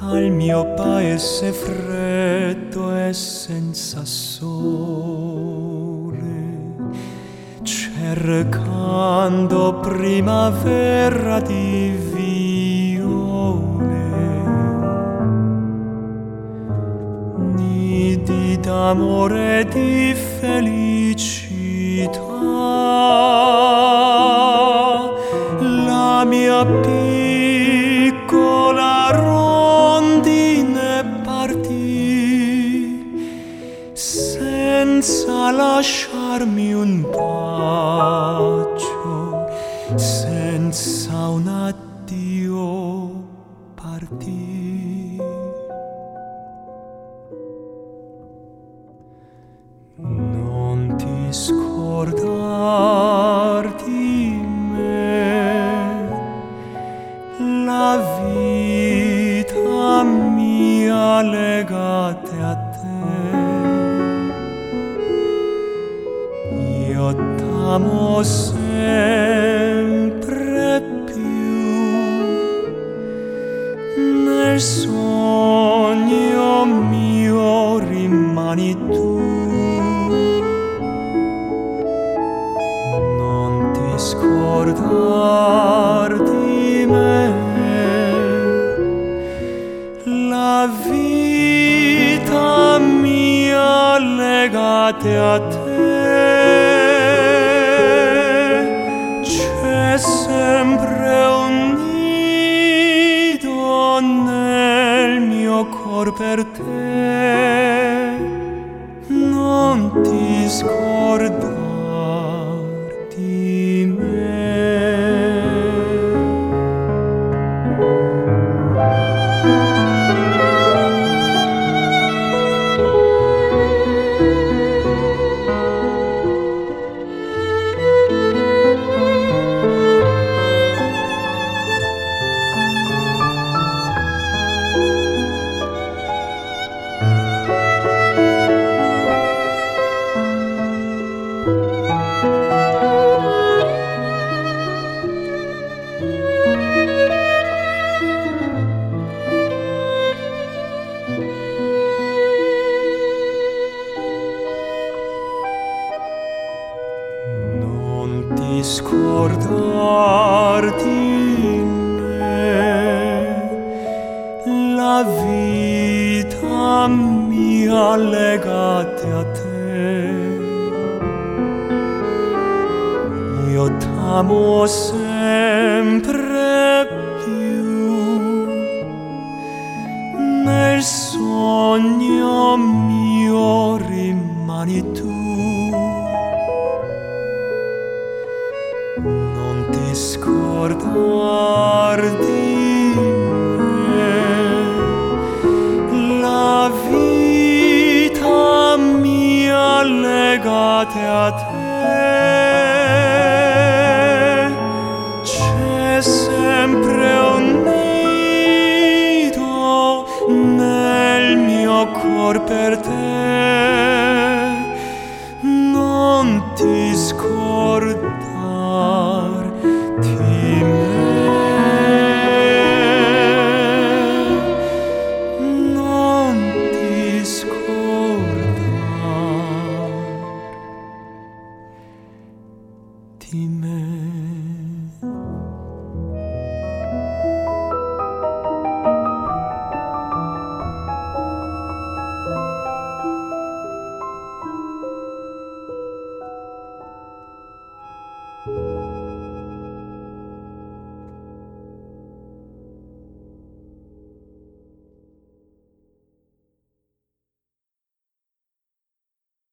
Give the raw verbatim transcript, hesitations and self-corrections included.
al mio paese freddo e senza sole, cercando primavera di viole, nidi d'amore e di felicità. La mia piccola rondine partì senza lasciarmi un bacio, senza un addio partì. Non ti scordar di me, la vita mia legate a te. Io t'amo sempre più, nel sogno mio rimani tu. Non ti scordar di me, la vita mia legate a te. C'è sempre un nido nel mio cor per te. Non ti scordar di me. Non ti scordar di me, la vita mia legate a te. Io t'amo sempre